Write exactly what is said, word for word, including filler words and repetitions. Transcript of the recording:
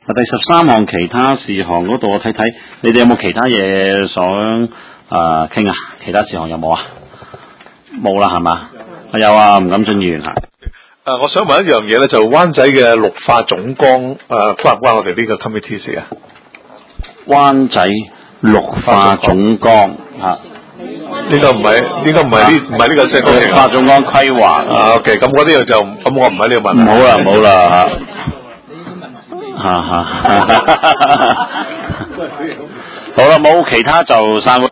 第十三項其他事項嗰度，我睇睇，你哋有冇其他嘢想誒傾啊？其他事項有冇啊？冇啦，係嘛？有啊，吳錦俊議員嚇。 誒，我想問一樣嘢咧，就灣仔嘅綠化總綱誒關唔關我哋呢個 committee 事啊？ 灣仔綠化總綱嚇。 呢個唔係，呢個唔係呢，唔係呢個社工。 綠化總綱規劃啊 ，OK，咁嗰啲就咁，我唔喺呢度問。 唔好啦，唔好啦嚇。嚇嚇。好啦，冇其他就散會。